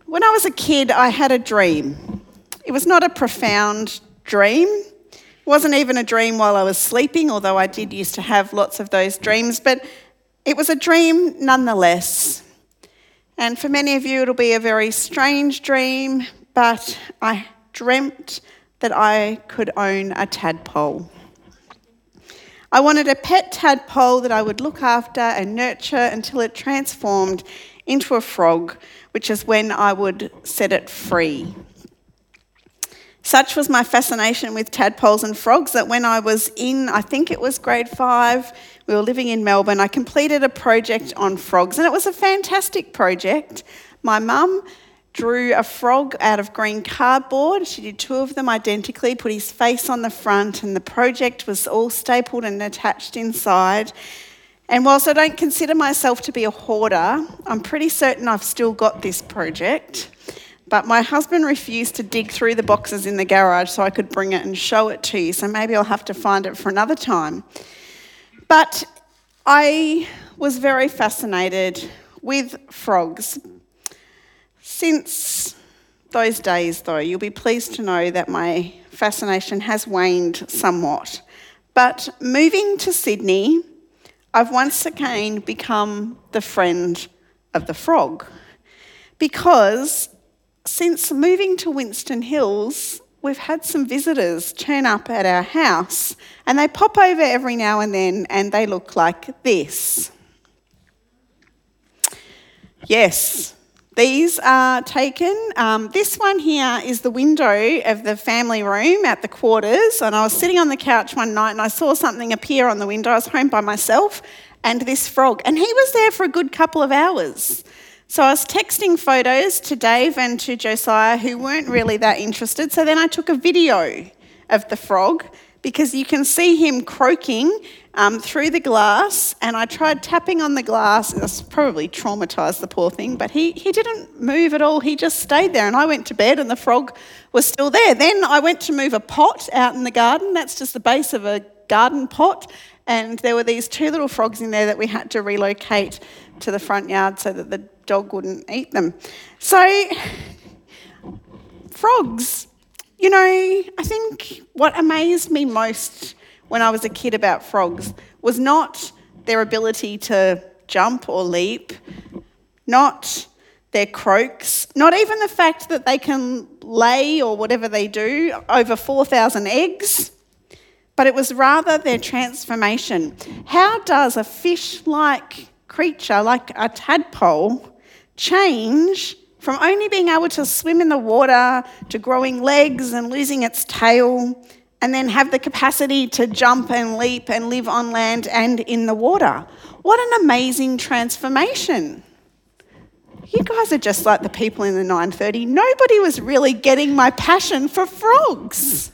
When I was a kid, I had a dream. It was not a profound dream. It wasn't even a dream while I was sleeping, although I did used to have lots of those dreams, but it was a dream nonetheless. And for many of you, it'll be a very strange dream, but I dreamt that I could own a tadpole. I wanted a pet tadpole that I would look after and nurture until it transformed into a frog, which is when I would set it free. Such was my fascination with tadpoles and frogs that when I was in, I think it was grade 5, we were living in Melbourne, I completed a project on frogs, and it was a fantastic project. My mum drew a frog out of green cardboard. She did 2 of them identically, put his face on the front, and the project was all stapled and attached inside. And whilst I don't consider myself to be a hoarder, I'm pretty certain I've still got this project. But my husband refused to dig through the boxes in the garage so I could bring it and show it to you, so maybe I'll have to find it for another time. But I was very fascinated with frogs. Since those days, though, you'll be pleased to know that my fascination has waned somewhat. But moving to Sydney, I've once again become the friend of the frog, because since moving to Winston Hills, we've had some visitors turn up at our house, and they pop over every now and then and they look like this. Yes, these are taken. This one here is the window of the family room at the quarters, and I was sitting on the couch one night and I saw something appear on the window. I was home by myself, and this frog, and he was there for a good couple of hours. So I was texting photos to Dave and to Josiah, who weren't really that interested. So then I took a video of the frog, because you can see him croaking through the glass, and I tried tapping on the glass. It's probably traumatised the poor thing, but he didn't move at all. He just stayed there, and I went to bed and the frog was still there. Then I went to move a pot out in the garden. That's just the base of a garden pot, and there were these 2 little frogs in there that we had to relocate to the front yard so that the dog wouldn't eat them. So, frogs. You know, I think what amazed me most when I was a kid about frogs was not their ability to jump or leap, not their croaks, not even the fact that they can lay, or whatever they do, over 4,000 eggs, but it was rather their transformation. How does a fish-like creature, like a tadpole, change from only being able to swim in the water to growing legs and losing its tail, and then have the capacity to jump and leap and live on land and in the water? What an amazing transformation. You guys are just like the people in the 9:30. Nobody was really getting my passion for frogs.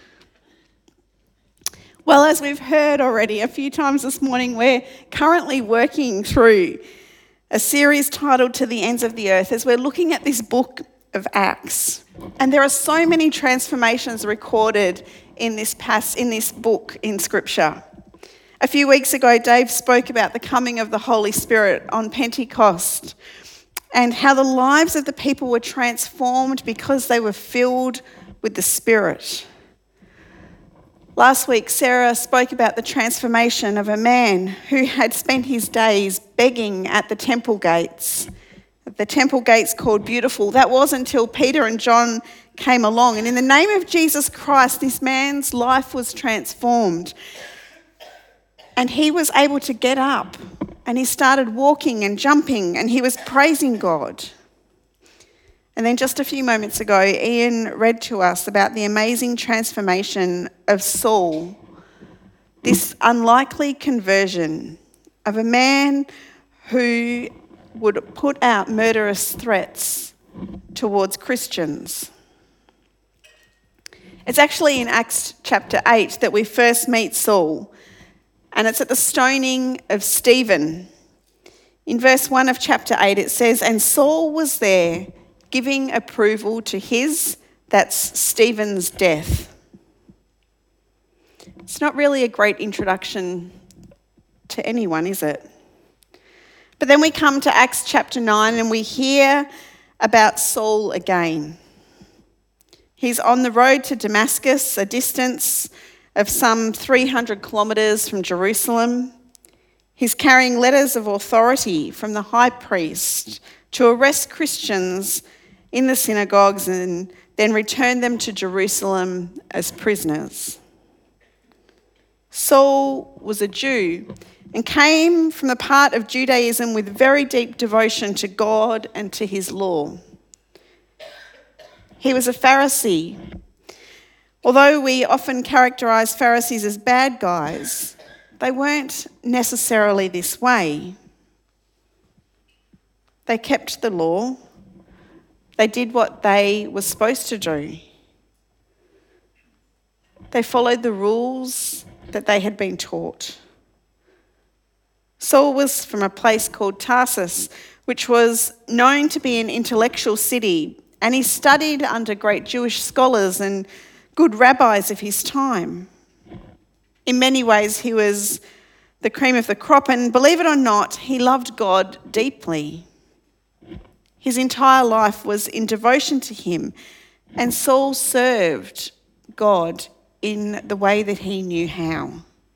Well, as we've heard already a few times this morning, we're currently working through a series titled To the Ends of the Earth, as we're looking at this book of Acts. And there are so many transformations recorded in this book in Scripture. A few weeks ago, Dave spoke about the coming of the Holy Spirit on Pentecost, and how the lives of the people were transformed because they were filled with the Spirit. Last week, Sarah spoke about the transformation of a man who had spent his days begging at the temple gates called Beautiful. That was until Peter and John came along. And in the name of Jesus Christ, this man's life was transformed. And he was able to get up, and he started walking and jumping, and he was praising God. And then just a few moments ago, Ian read to us about the amazing transformation of Saul, this unlikely conversion of a man who would put out murderous threats towards Christians. It's actually in Acts chapter 8 that we first meet Saul, and it's at the stoning of Stephen. In verse 1 of chapter 8 it says, "And Saul was there, giving approval to that's Stephen's death." It's not really a great introduction to anyone, is it? But then we come to Acts chapter 9 and we hear about Saul again. He's on the road to Damascus, a distance of some 300 kilometres from Jerusalem. He's carrying letters of authority from the high priest to arrest Christians in the synagogues and then return them to Jerusalem as prisoners. Saul was a Jew and came from the part of Judaism with very deep devotion to God and to his law. He was a Pharisee. Although we often characterise Pharisees as bad guys, they weren't necessarily this way. They kept the law. They did what they were supposed to do. They followed the rules that they had been taught. Saul was from a place called Tarsus, which was known to be an intellectual city, and he studied under great Jewish scholars and good rabbis of his time. In many ways, he was the cream of the crop, and believe it or not, he loved God deeply. His entire life was in devotion to him, and Saul served God in the way that he knew how.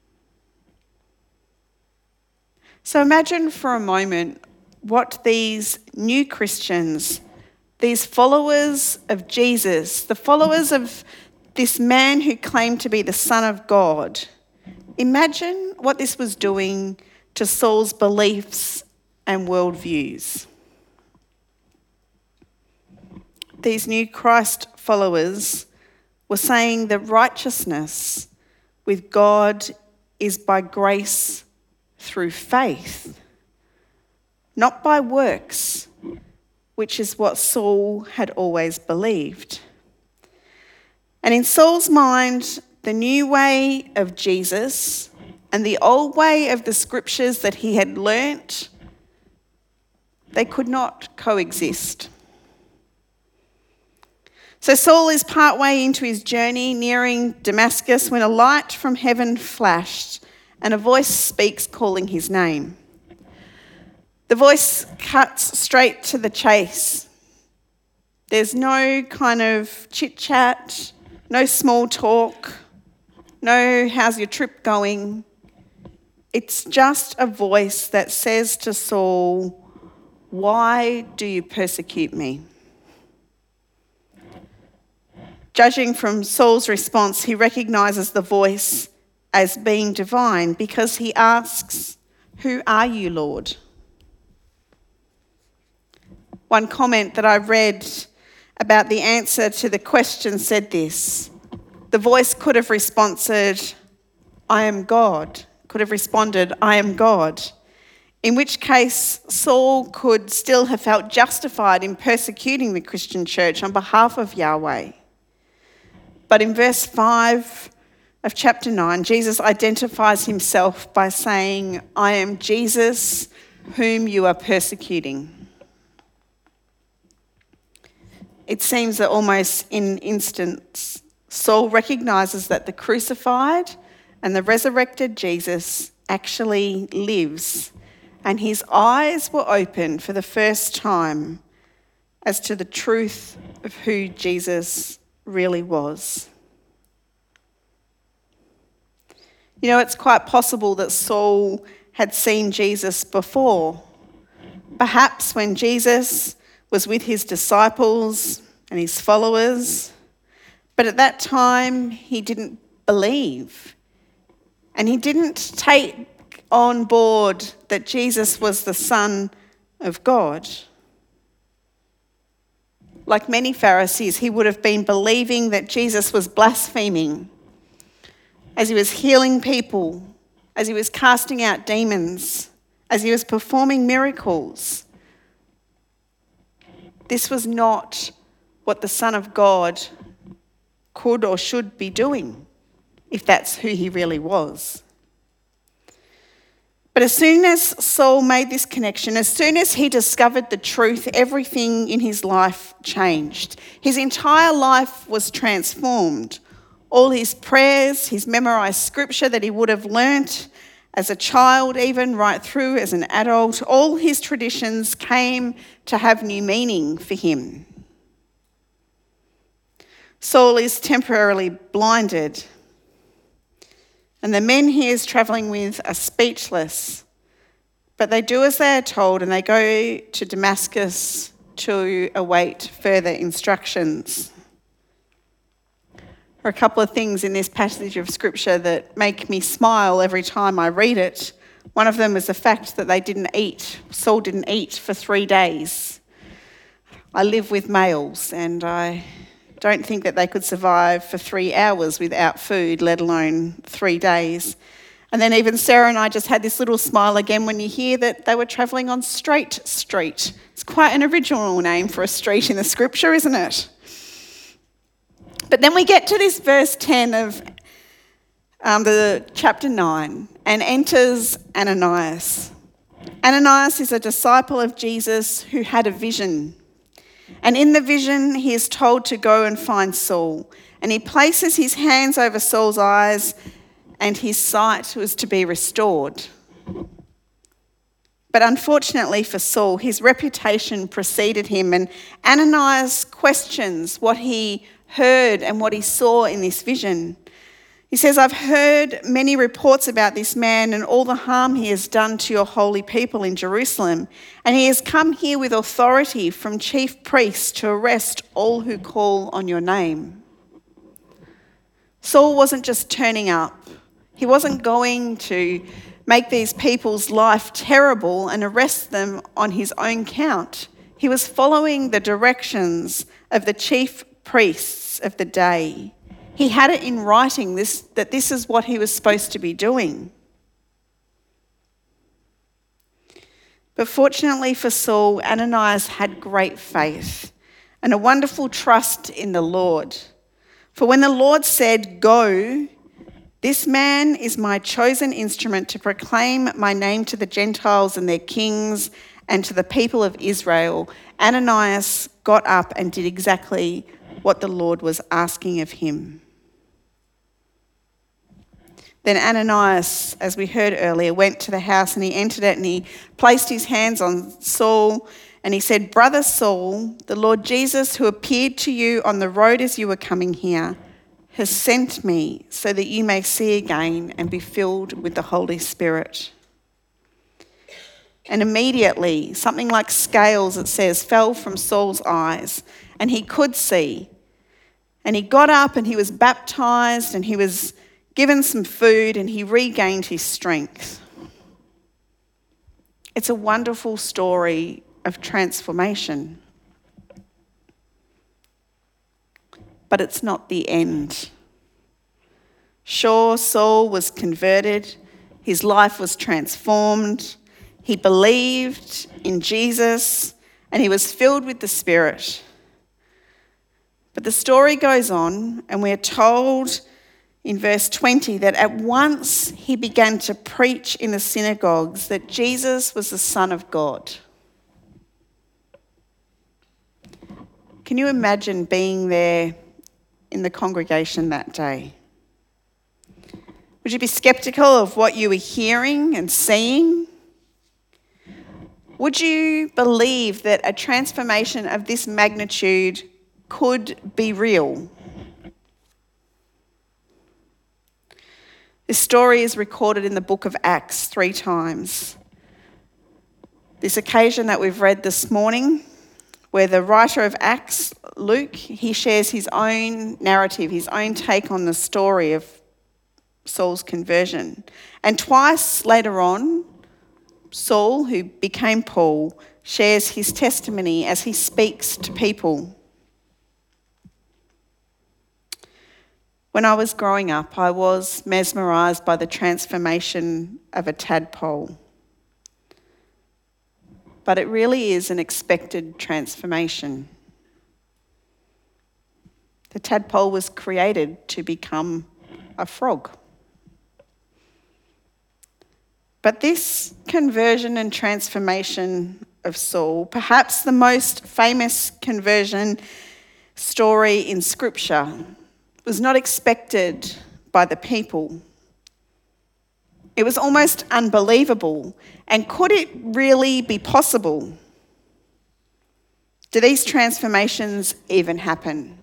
So imagine for a moment what these new Christians, these followers of Jesus, the followers of this man who claimed to be the Son of God, imagine what this was doing to Saul's beliefs and worldviews. These new Christ followers were saying that righteousness with God is by grace through faith, not by works, which is what Saul had always believed. And in Saul's mind, the new way of Jesus and the old way of the scriptures that he had learnt, they could not coexist. So Saul is partway into his journey, nearing Damascus, when a light from heaven flashed and a voice speaks, calling his name. The voice cuts straight to the chase. There's no kind of chit-chat, no small talk, no how's your trip going. It's just a voice that says to Saul, why do you persecute me? Judging from Saul's response, he recognises the voice as being divine because he asks, who are you, Lord? One comment that I read about the answer to the question said this: the voice could have responded, I am God. Could have responded, I am God. In which case, Saul could still have felt justified in persecuting the Christian church on behalf of Yahweh. But in verse 5 of chapter 9, Jesus identifies himself by saying, I am Jesus whom you are persecuting. It seems that almost in an instant, Saul recognises that the crucified and the resurrected Jesus actually lives, and his eyes were opened for the first time as to the truth of who Jesus really was. You know, it's quite possible that Saul had seen Jesus before, perhaps when Jesus was with his disciples and his followers, but at that time he didn't believe, and he didn't take on board that Jesus was the Son of God. Like many Pharisees, he would have been believing that Jesus was blaspheming as he was healing people, as he was casting out demons, as he was performing miracles. This was not what the Son of God could or should be doing, if that's who he really was. But as soon as Saul made this connection, as soon as he discovered the truth, everything in his life changed. His entire life was transformed. All his prayers, his memorised scripture that he would have learnt, as a child, even right through as an adult, all his traditions came to have new meaning for him. Saul is temporarily blinded, and the men he is travelling with are speechless, but they do as they are told and they go to Damascus to await further instructions. There are a couple of things in this passage of scripture that make me smile every time I read it. One of them is the fact that Saul didn't eat for 3 days. I live with males and I don't think that they could survive for 3 hours without food, let alone 3 days. And then even Sarah and I just had this little smile again when you hear that they were travelling on Straight Street. It's quite an original name for a street in the scripture, isn't it? But then we get to this verse 10 of the chapter 9, and enters Ananias. Ananias is a disciple of Jesus who had a vision. And in the vision, he is told to go and find Saul. And he places his hands over Saul's eyes, and his sight was to be restored. But unfortunately for Saul, his reputation preceded him, and Ananias questions what he heard and what he saw in this vision. He says, "I've heard many reports about this man and all the harm he has done to your holy people in Jerusalem, and he has come here with authority from chief priests to arrest all who call on your name." Saul wasn't just turning up. He wasn't going to make these people's life terrible and arrest them on his own count. He was following the directions of the chief priests of the day. He had it in writing that this is what he was supposed to be doing. But fortunately for Saul, Ananias had great faith and a wonderful trust in the Lord. For when the Lord said, "Go, this man is my chosen instrument to proclaim my name to the Gentiles and their kings and to the people of Israel," Ananias got up and did exactly what the Lord was asking of him. Then Ananias, as we heard earlier, went to the house and he entered it and he placed his hands on Saul and he said, "Brother Saul, the Lord Jesus who appeared to you on the road as you were coming here has sent me so that you may see again and be filled with the Holy Spirit." And immediately, something like scales, it says, fell from Saul's eyes and he could see. And he got up and he was baptised and he was given some food and he regained his strength. It's a wonderful story of transformation. But it's not the end. Sure, Saul was converted. His life was transformed. He believed in Jesus and he was filled with the Spirit. But the story goes on and we're told in verse 20 that at once he began to preach in the synagogues that Jesus was the Son of God. Can you imagine being there in the congregation that day? Would you be skeptical of what you were hearing and seeing? Would you believe that a transformation of this magnitude could be real? This story is recorded in the book of Acts 3 times. This occasion that we've read this morning, where the writer of Acts, Luke, he shares his own narrative, his own take on the story of Saul's conversion. And twice later on, Saul, who became Paul, shares his testimony as he speaks to people. When I was growing up, I was mesmerised by the transformation of a tadpole. But it really is an expected transformation. The tadpole was created to become a frog. But this conversion and transformation of Saul, perhaps the most famous conversion story in Scripture, was not expected by the people. It was almost unbelievable. And could it really be possible? Do these transformations even happen?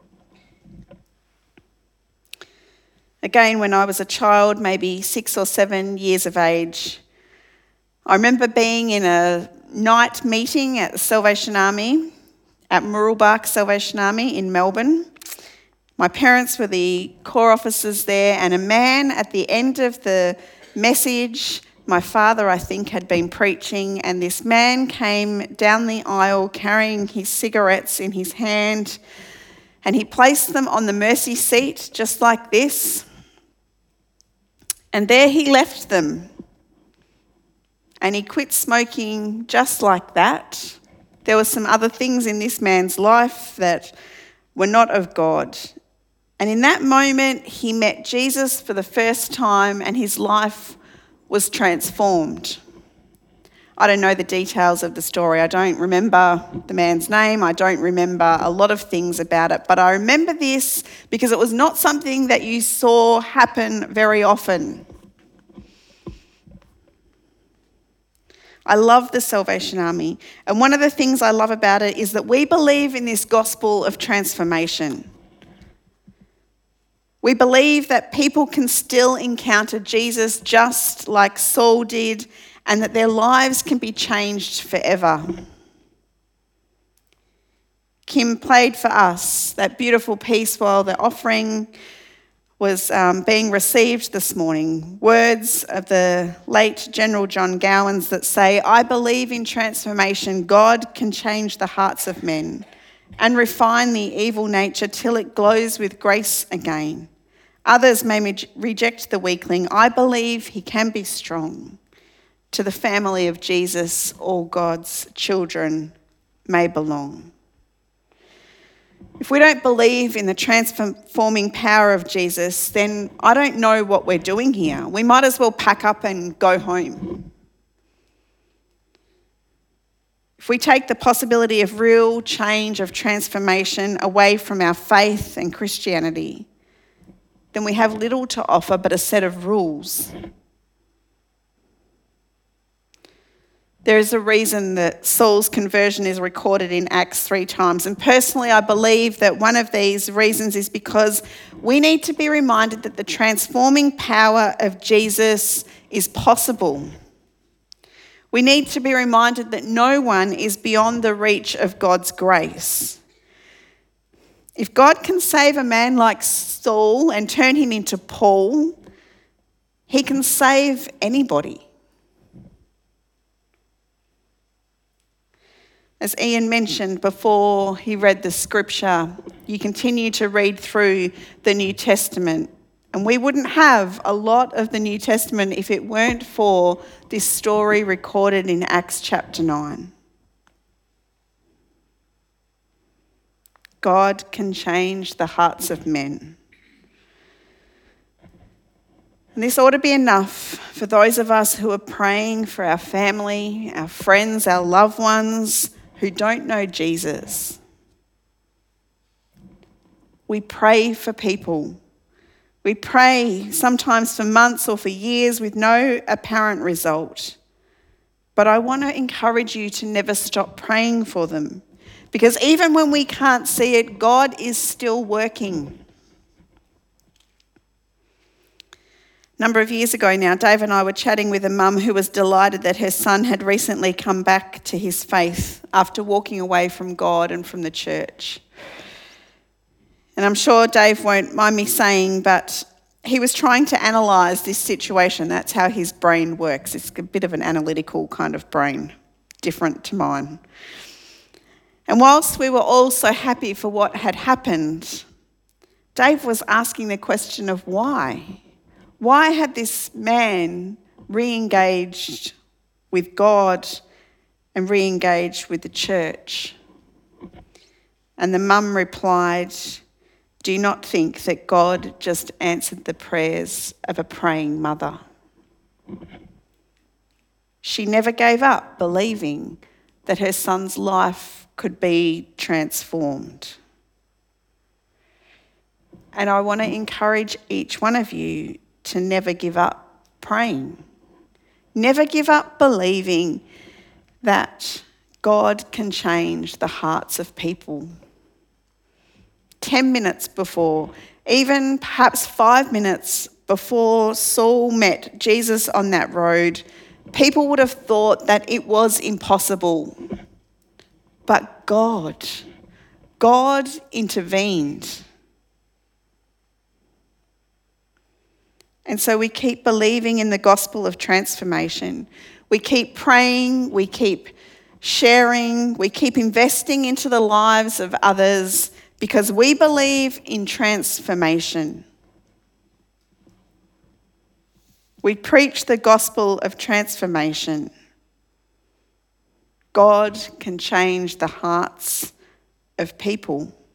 Again, when I was a child, maybe 6 or 7 years of age, I remember being in a night meeting at the Salvation Army, at Muralbark Salvation Army in Melbourne. My parents were the corps officers there, and a man at the end of the message, my father, I think, had been preaching, and this man came down the aisle carrying his cigarettes in his hand, and he placed them on the mercy seat just like this. And there he left them. And he quit smoking just like that. There were some other things in this man's life that were not of God. And in that moment, he met Jesus for the first time and his life was transformed. I don't know the details of the story. I don't remember the man's name. I don't remember a lot of things about it. But I remember this because it was not something that you saw happen very often. I love the Salvation Army. And one of the things I love about it is that we believe in this gospel of transformation. We believe that people can still encounter Jesus just like Saul did, and that their lives can be changed forever. Kim played for us that beautiful piece while the offering was being received this morning. Words of the late General John Gowans that say, "I believe in transformation. God can change the hearts of men and refine the evil nature till it glows with grace again. Others may reject the weakling. I believe he can be strong. To the family of Jesus, all God's children may belong." If we don't believe in the transforming power of Jesus, then I don't know what we're doing here. We might as well pack up and go home. If we take the possibility of real change, of transformation away from our faith and Christianity, then we have little to offer but a set of rules. There is a reason that Saul's conversion is recorded in Acts 3 times. And personally, I believe that one of these reasons is because we need to be reminded that the transforming power of Jesus is possible. We need to be reminded that no one is beyond the reach of God's grace. If God can save a man like Saul and turn him into Paul, he can save anybody. As Ian mentioned before he read the scripture, you continue to read through the New Testament, and we wouldn't have a lot of the New Testament if it weren't for this story recorded in Acts chapter 9. God can change the hearts of men. And this ought to be enough for those of us who are praying for our family, our friends, our loved ones who don't know Jesus. We pray for people. We pray sometimes for months or for years with no apparent result. But I want to encourage you to never stop praying for them, because even when we can't see it, God is still working. A number of years ago now, Dave and I were chatting with a mum who was delighted that her son had recently come back to his faith after walking away from God and from the church. And I'm sure Dave won't mind me saying, but he was trying to analyse this situation. That's how his brain works. It's a bit of an analytical kind of brain, different to mine. And whilst we were all so happy for what had happened, Dave was asking the question of why. Why had this man re-engaged with God and re-engaged with the church? And the mum replied, "Do you not think that God just answered the prayers of a praying mother?" She never gave up believing that her son's life could be transformed. And I want to encourage each one of you to never give up praying. Never give up believing that God can change the hearts of people. 10 minutes before, even perhaps 5 minutes before Saul met Jesus on that road, people would have thought that it was impossible. But God intervened. And so we keep believing in the gospel of transformation. We keep praying, we keep sharing, we keep investing into the lives of others because we believe in transformation. We preach the gospel of transformation. God can change the hearts of people.